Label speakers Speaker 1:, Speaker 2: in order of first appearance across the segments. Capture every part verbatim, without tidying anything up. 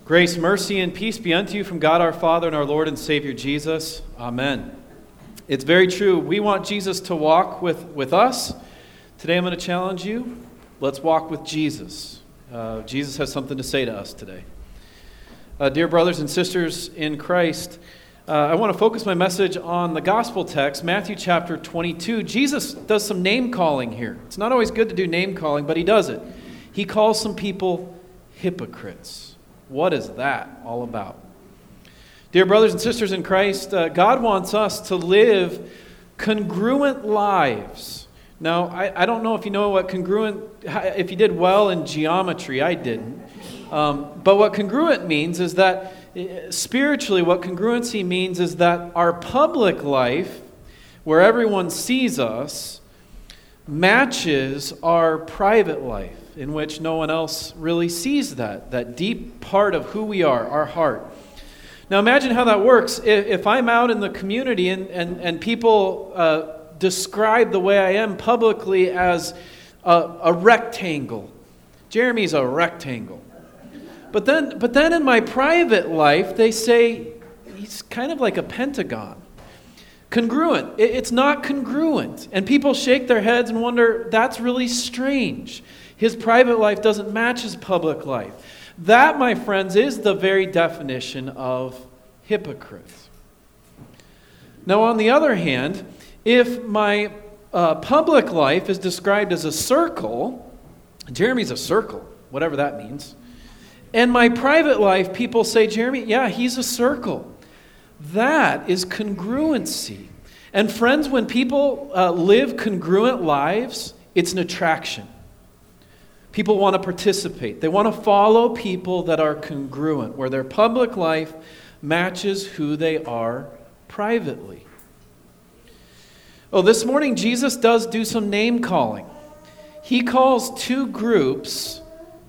Speaker 1: Grace, mercy, and peace be unto you from God our Father and our Lord and Savior Jesus. Amen. It's very true. We want Jesus to walk with, with us. Today I'm going to challenge you. Let's walk with Jesus. Uh, Jesus has something to say to us today. Uh, dear brothers and sisters in Christ, uh, I want to focus my message on the gospel text, Matthew chapter twenty-two. Jesus does some name calling here. It's not always good to do name calling, but he does it. He calls some people hypocrites. What is that all about? Dear brothers and sisters in Christ, uh, God wants us to live congruent lives. Now, I, I don't know if you know what congruent, if you did well in geometry, I didn't. Um, but what congruent means is that, spiritually, what congruency means is that our public life, where everyone sees us, matches our private life, in which no one else really sees that, that deep part of who we are, our heart. Now imagine how that works. If, if I'm out in the community and, and, and people uh, describe the way I am publicly as a, a rectangle. Jeremy's a rectangle. But then, but then in my private life, they say he's kind of like a pentagon. Congruent. It's not congruent. And people shake their heads and wonder, that's really strange. His private life doesn't match his public life. That, my friends, is the very definition of hypocrite. Now, on the other hand, if my uh, public life is described as a circle, Jeremy's a circle, whatever that means, and my private life, people say, Jeremy, yeah, he's a circle. That is congruency. And friends, when people uh, live congruent lives, it's an attraction. People want to participate. They want to follow people that are congruent, where their public life matches who they are privately. Oh, this morning Jesus does do some name calling. He calls two groups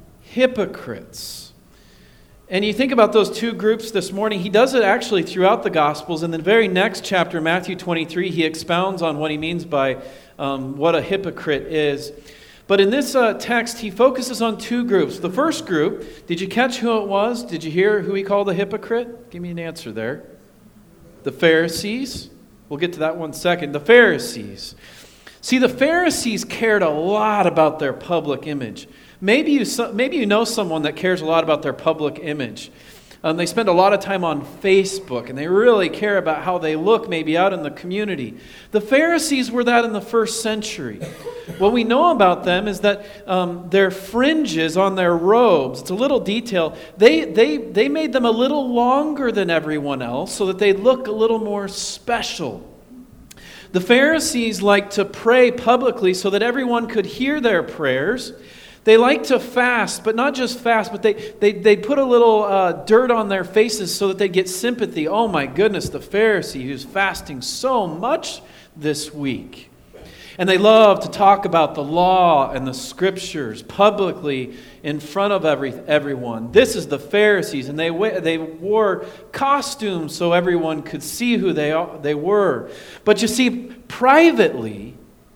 Speaker 1: hypocrites. And you think about those two groups this morning, he does it actually throughout the Gospels. In the very next chapter, Matthew twenty-three, he expounds on what he means by um, what a hypocrite is. But in this uh, text, he focuses on two groups. The first group, did you catch who it was? Did you hear who he called a hypocrite? Give me an answer there. The Pharisees. We'll get to that one second. The Pharisees. See, the Pharisees cared a lot about their public image. Maybe you, maybe you know someone that cares a lot about their public image. Um, they spend a lot of time on Facebook, and they really care about how they look maybe out in the community. The Pharisees were that in the first century. What we know about them is that um, their fringes on their robes, it's a little detail, they, they, they made them a little longer than everyone else so that they look a little more special. The Pharisees liked to pray publicly so that everyone could hear their prayers. They like to fast, but not just fast, but they they they put a little uh, dirt on their faces so that they get sympathy. Oh my goodness, the Pharisee who's fasting so much this week. And they love to talk about the law and the scriptures publicly in front of every everyone. This is the Pharisees, and they they wore costumes so everyone could see who they they were. But you see, privately,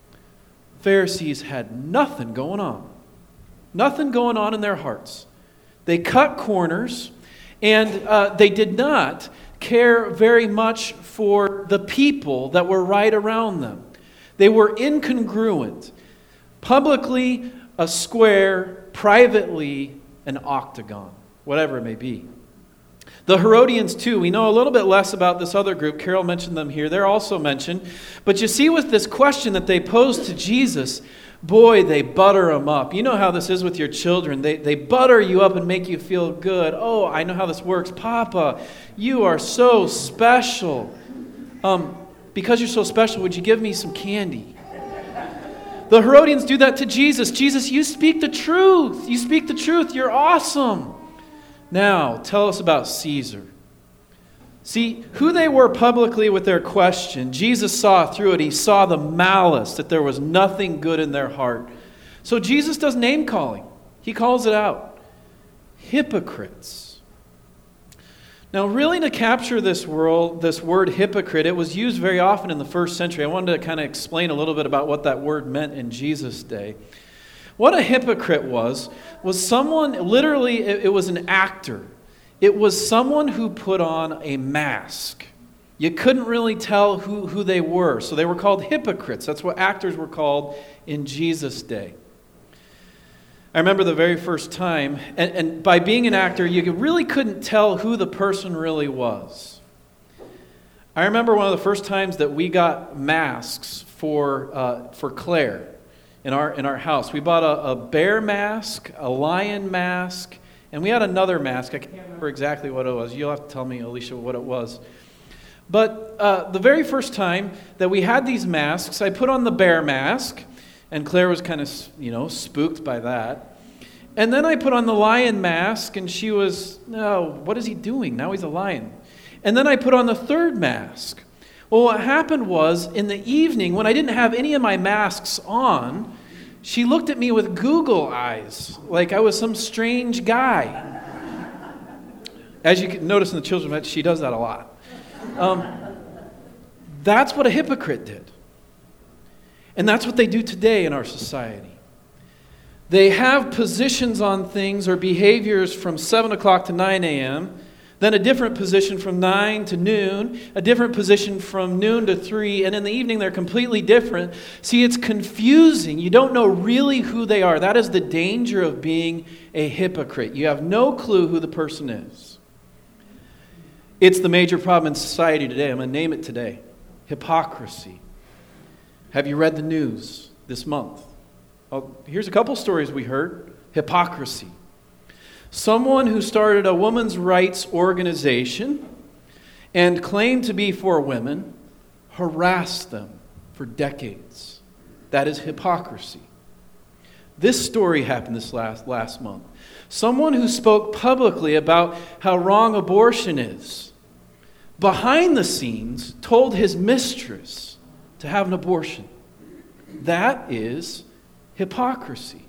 Speaker 1: Pharisees had nothing going on. Nothing going on in their hearts. They cut corners, and uh, they did not care very much for the people that were right around them. They were incongruent. Publicly, a square, privately, an octagon, whatever it may be. The Herodians, too, we know a little bit less about this other group. Carol mentioned them here. They're also mentioned. But you see with this question that they posed to Jesus, boy, they butter them up. You know how this is with your children. They, they butter you up and make you feel good. Oh, I know how this works. Papa, you are so special. Um, because you're so special, would you give me some candy? The Herodians do that to Jesus. Jesus, you speak the truth. You speak the truth. You're awesome. Now, tell us about Caesar. See, who they were publicly with their question, Jesus saw through it. He saw the malice, that there was nothing good in their heart. So Jesus does name calling. He calls it out. Hypocrites. Now, really to capture this world, this word hypocrite, it was used very often in the first century. I wanted to kind of explain a little bit about what that word meant in Jesus' day. What a hypocrite was, was someone, literally, it, it was an actor. It was someone who put on a mask. You couldn't really tell who, who they were. So they were called hypocrites. That's what actors were called in Jesus' day. I remember the very first time, and, and by being an actor, you really couldn't tell who the person really was. I remember one of the first times that we got masks for uh, for Claire in our in our house. We bought a, a bear mask, a lion mask, and we had another mask. I can't remember exactly what it was. You'll have to tell me, Alicia, what it was. But uh, the very first time that we had these masks, I put on the bear mask, and Claire was kind of, you know, spooked by that. And then I put on the lion mask, and she was, no, what is he doing? Now he's a lion. And then I put on the third mask. Well, what happened was, in the evening, when I didn't have any of my masks on, she looked at me with Google eyes, like I was some strange guy. As you can notice in the children's match, she does that a lot. Um, that's what a hypocrite did. And that's what they do today in our society. They have positions on things or behaviors from seven o'clock to nine a.m., then a different position from nine to noon, a different position from noon to three, and in the evening they're completely different. See, it's confusing. You don't know really who they are. That is the danger of being a hypocrite. You have no clue who the person is. It's the major problem in society today. I'm going to name it today. Hypocrisy. Have you read the news this month? Oh, here's a couple stories we heard. Hypocrisy. Someone who started a women's rights organization and claimed to be for women harassed them for decades. That is hypocrisy. This story happened this last, last month. Someone who spoke publicly about how wrong abortion is, behind the scenes told his mistress to have an abortion. That is hypocrisy.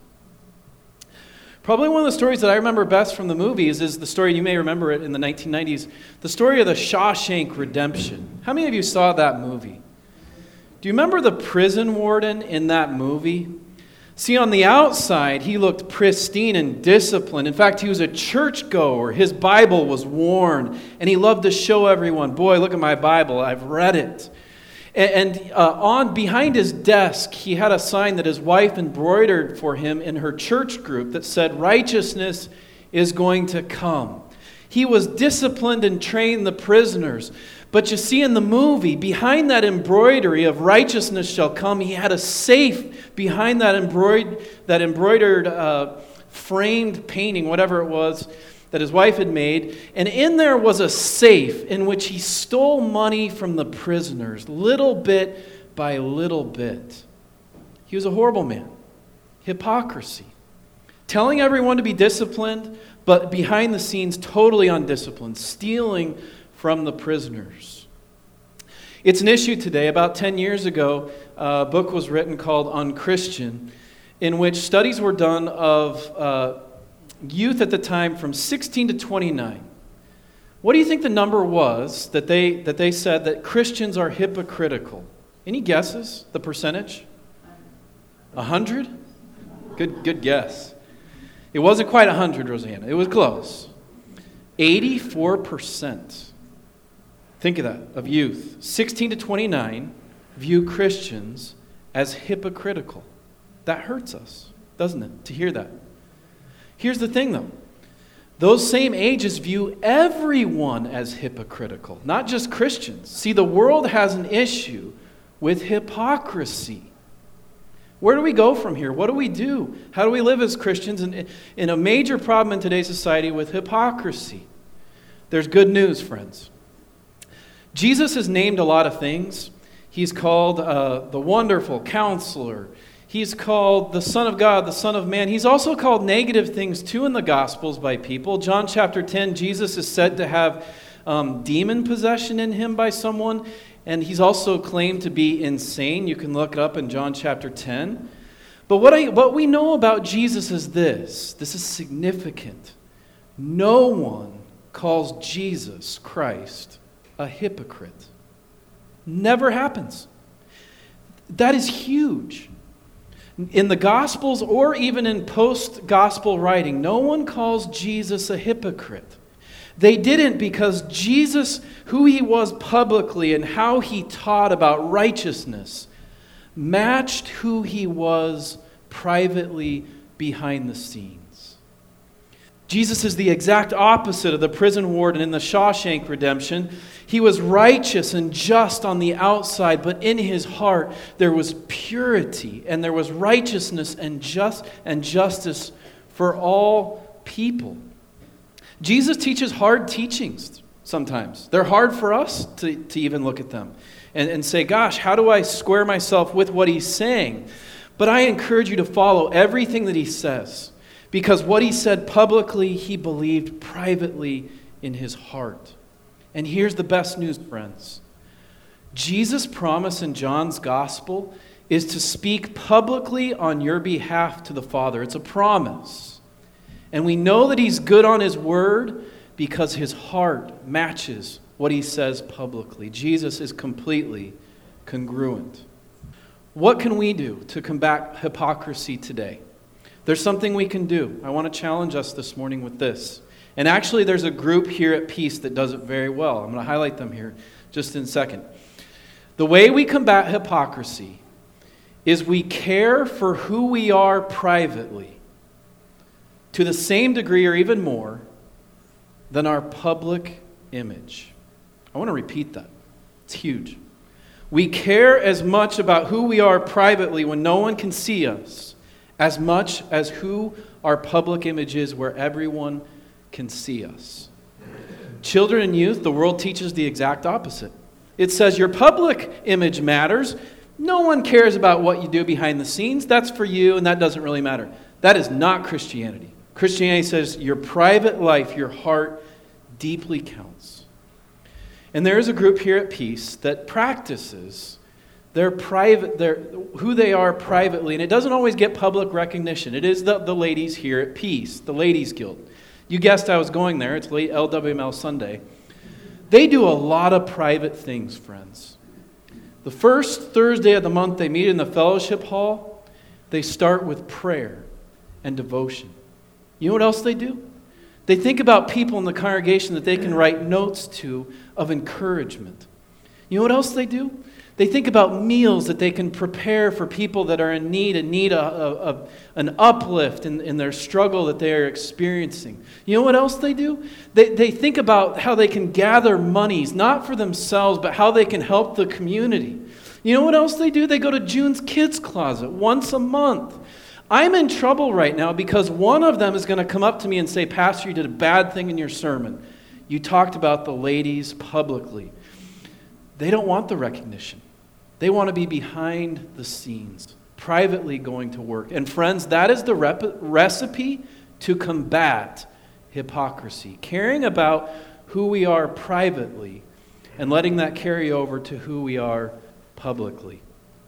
Speaker 1: Probably one of the stories that I remember best from the movies is the story, you may remember it in the nineteen nineties, the story of the Shawshank Redemption. How many of you saw that movie? Do you remember the prison warden in that movie? See, on the outside, he looked pristine and disciplined. In fact, he was a churchgoer. His Bible was worn, and he loved to show everyone, boy, look at my Bible, I've read it. And uh, on behind his desk, he had a sign that his wife embroidered for him in her church group that said, righteousness is going to come. He was disciplined and trained the prisoners. But you see in the movie, behind that embroidery of righteousness shall come, he had a safe behind that, embroid- that embroidered uh, framed painting, whatever it was, that his wife had made, and in there was a safe in which he stole money from the prisoners, little bit by little bit. He was a horrible man. Hypocrisy. Telling everyone to be disciplined, but behind the scenes totally undisciplined, stealing from the prisoners. It's an issue today. About ten years ago, a book was written called Unchristian, in which studies were done of uh, youth at the time from sixteen to twenty-nine. What do you think the number was that they that they said that Christians are hypocritical? Any guesses? The percentage? A hundred? Good good guess. It wasn't quite a hundred, Rosanna. It was close. Eighty-four percent. Think of that, of youth, sixteen to twenty-nine, view Christians as hypocritical. That hurts us, doesn't it, to hear that? Here's the thing, though. Those same ages view everyone as hypocritical, not just Christians. See, the world has an issue with hypocrisy. Where do we go from here? What do we do? How do we live as Christians in, in a major problem in today's society with hypocrisy? There's good news, friends. Jesus is named a lot of things. He's called uh, the Wonderful Counselor. He's called the Son of God, the Son of Man. He's also called negative things too in the Gospels by people. John chapter ten, Jesus is said to have um, demon possession in him by someone, and he's also claimed to be insane. You can look it up in John chapter ten. But what, I, what we know about Jesus is this. This is significant. No one calls Jesus Christ a hypocrite. Never happens. That is huge. In the Gospels or even in post-gospel writing, no one calls Jesus a hypocrite. They didn't because Jesus, who he was publicly and how he taught about righteousness, matched who he was privately behind the scenes. Jesus is the exact opposite of the prison warden in the Shawshank Redemption. He was righteous and just on the outside, but in his heart there was purity and there was righteousness and just and justice for all people. Jesus teaches hard teachings sometimes. They're hard for us to, to even look at them and, and say, gosh, how do I square myself with what he's saying? But I encourage you to follow everything that he says, because what he said publicly, he believed privately in his heart. And here's the best news, friends. Jesus' promise in John's gospel is to speak publicly on your behalf to the Father. It's a promise. And we know that he's good on his word because his heart matches what he says publicly. Jesus is completely congruent. What can we do to combat hypocrisy today? There's something we can do. I want to challenge us this morning with this. And actually, there's a group here at Peace that does it very well. I'm going to highlight them here just in a second. The way we combat hypocrisy is we care for who we are privately to the same degree or even more than our public image. I want to repeat that. It's huge. We care as much about who we are privately when no one can see us as much as who our public image is where everyone can see us. Children and youth, the world teaches the exact opposite. It says your public image matters. No one cares about what you do behind the scenes. That's for you, and that doesn't really matter. That is not Christianity. Christianity says your private life, your heart, deeply counts. And there is a group here at Peace that practices their private, their, who they are privately, and it doesn't always get public recognition. It is the, the ladies here at Peace, the Ladies Guild. You guessed I was going there. It's late L W M L Sunday. They do a lot of private things, friends. The first Thursday of the month they meet in the fellowship hall, they start with prayer and devotion. You know what else they do? They think about people in the congregation that they can write notes to of encouragement. You know what else they do? They think about meals that they can prepare for people that are in need and need a, a, a, an uplift in, in their struggle that they are experiencing. You know what else they do? They, they think about how they can gather monies, not for themselves, but how they can help the community. You know what else they do? They go to June's Kids Closet once a month. I'm in trouble right now because one of them is going to come up to me and say, Pastor, you did a bad thing in your sermon. You talked about the ladies publicly. They don't want the recognition. They want to be behind the scenes, privately going to work. And friends, that is the rep- recipe to combat hypocrisy. Caring about who we are privately and letting that carry over to who we are publicly.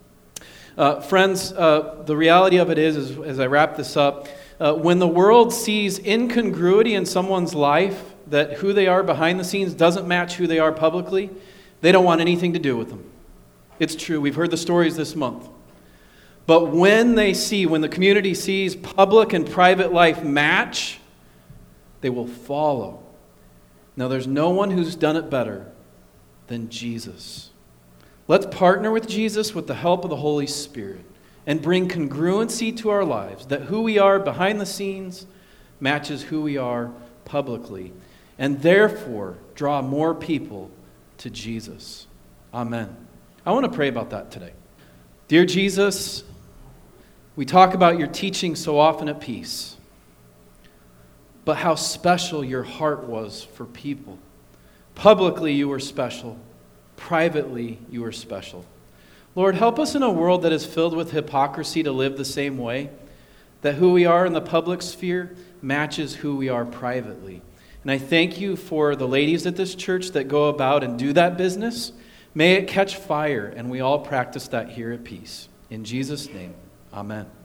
Speaker 1: Uh, friends, uh, the reality of it is, is, as I wrap this up, uh, when the world sees incongruity in someone's life, that who they are behind the scenes doesn't match who they are publicly, they don't want anything to do with them. It's true. We've heard the stories this month. But when they see, when the community sees public and private life match, they will follow. Now, there's no one who's done it better than Jesus. Let's partner with Jesus with the help of the Holy Spirit and bring congruency to our lives, that who we are behind the scenes matches who we are publicly, and therefore draw more people to Jesus. Amen. I want to pray about that today. Dear Jesus, we talk about your teaching so often at Peace, but how special your heart was for people. Publicly you were special. Privately, you are special. Lord, help us in a world that is filled with hypocrisy to live the same way, that who we are in the public sphere matches who we are privately. And I thank you for the ladies at this church that go about and do that business. May it catch fire, and we all practice that here at Peace. In Jesus' name, amen.